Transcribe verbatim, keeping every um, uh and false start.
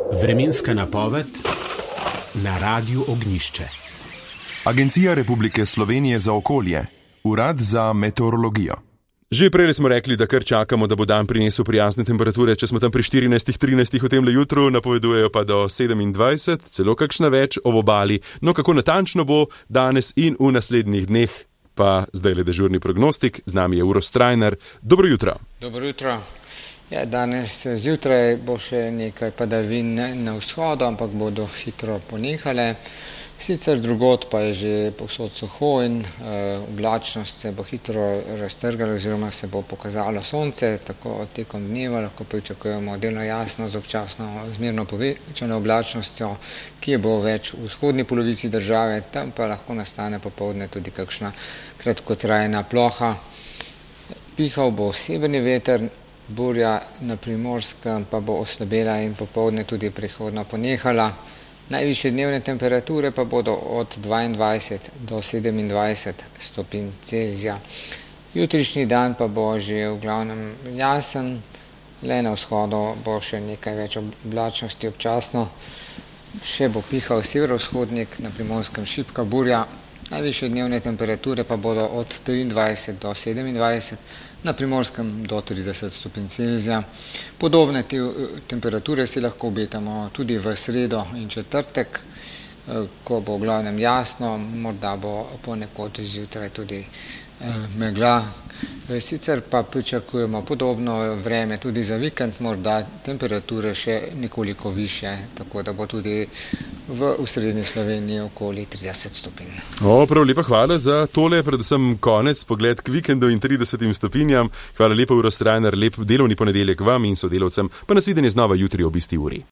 Vremenska napoved na Radiu Ognjišče. Agencija Republike Slovenije za okolje, Urad za meteorologijo. Že prej smo rekli, da kar čakamo, da bo dan prinesel prijazne temperature, če smo tam pri štirinajst trinajst v temle jutru, napovedujejo pa do sedemindvajset, celo kakšna več ob obali. No, kako natančno bo danes in v naslednjih dneh, pa zdaj le dežurni prognostik, z nami je Uroš Strajnar. Dobro jutro. Dobro jutro. Ja, danes zjutraj bo še nekaj padavin na vzhodu, ampak bodo hitro ponehale. Sicer drugod pa je že povsod suho in e, oblačnost se bo hitro raztrgala oziroma se bo pokazalo sonce, tako tekom dneva lahko pričakujemo delno jasno z občasno zmerno povečano oblačnostjo, ki je bo več v vzhodni polovici države, tam pa lahko nastane popoldne tudi kakšna kratkotrajna ploha. Pihal bo severni veter, burja na Primorskem pa bo oslabela in popoldne tudi prihodno ponehala. Najvišje dnevne temperature pa bodo od dvaindvajset do sedemindvajset stopinj Celzija. Jutrišnji dan pa bo že v glavnem jasen, le na vzhodu bo še nekaj več oblačnosti občasno. Še bo pihal severovzhodnik, na Primorskem šibka burja. Najvišje dnevne temperature pa bodo od triindvajset do sedemindvajset, na Primorskem do trideset stopinj Celzija. Podobne te temperature si lahko obetamo tudi v sredo in četrtek, ko bo v glavnem jasno, morda bo ponekod zjutraj tudi megla. Sicer pa pričakujemo podobno vreme tudi za vikend, morda temperature še nekoliko višje, tako da bo tudi v osrednji Sloveniji okoli trideset stopinj. O, prav lepa hvala za tole, predvsem konec, pogled k vikendu in tridesetim stopinjam. Hvala lepa, Uroš Strajnar, lep delovni ponedeljek vam in sodelavcem, pa nasvidenje znova jutri ob isti uri.